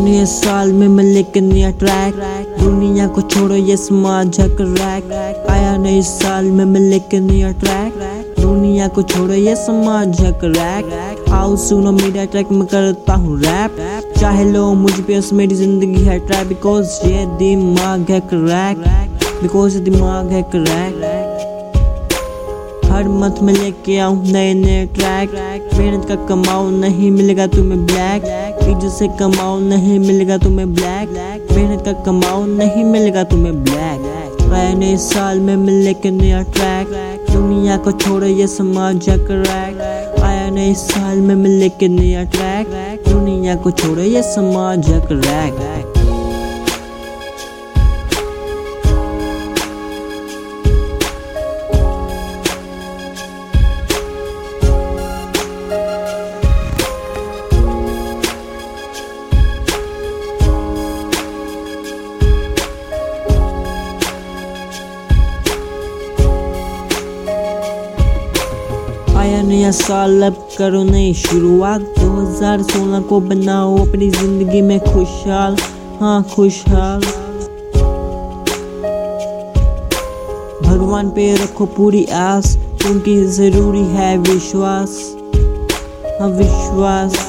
नए साल में मैं लेके नया ट्रैक, दुनिया को छोड़ो ये समाज है क्रैक। आया नए साल में मैं लेके नया ट्रैक, दुनिया को छोड़ो ये समाज है क्रैक। आओ सुनो मेरा ट्रैक, मैं करता हूँ रैप, चाहे लो मुझ पे उस मेरी जिंदगी है ट्रैप। बिकॉज ये दिमाग है क्रैक, बिकॉज दिमाग है क्रैक। हर मंथ में लेके आऊँ नए नए ट्रैक, मेहनत का कमाओ नहीं मिलेगा तुम्हें ब्लैक, इज्जत से कमाओ नहीं मिलेगा तुम्हें ब्लैक, मेहनत का कमाओ नहीं मिलेगा तुम्हें ब्लैक। आया नए साल में मैं लेके नया ट्रैक, दुनिया को छोड़ो ये समाज है क्रैक। आया नए साल में मैं लेके नया ट्रैक, दुनिया को छोड़ो ये समाज है क्रैक। आया नया साल, अब करो नई शुरुआत। 2016 को बनाओ अपनी जिंदगी में खुशहाल, हाँ खुशहाल। भगवान पे रखो पूरी आस, क्योंकि जरूरी है विश्वास, हाँ विश्वास।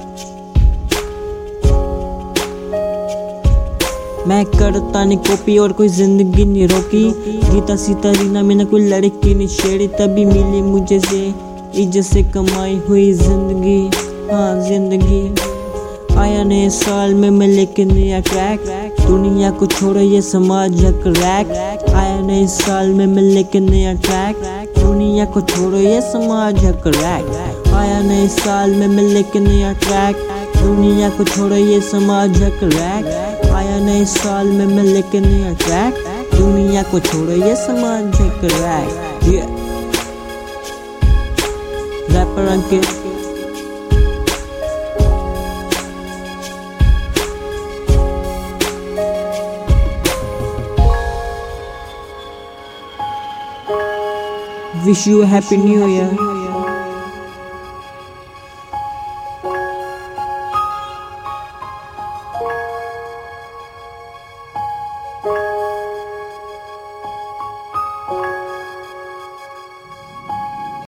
मैं करता नहीं कॉपी और कोई जिंदगी नहीं रोकी, गीता सीता रीना में न कोई लड़की नहीं छेड़ी, तभी मिली मुझे से इज्जत से कमाई हुई जिंदगी, हाँ जिंदगी। आया नए साल में मैं लेके नया ट्रैक, दुनिया को छोड़ो ये समाज है क्रैक। आया नए साल में मैं लेके नया ट्रैक, दुनिया को छोड़ो ये समाज है क्रैक। आया नए साल में मैं लेके नया ट्रैक, दुनिया को छोड़ो ये समाज है क्रैक। आया नए साल में मैं लेके नया ट्रैक, दुनिया को छोड़ो ये समाज है crack. Rapper Ankit. Wish you a happy new year.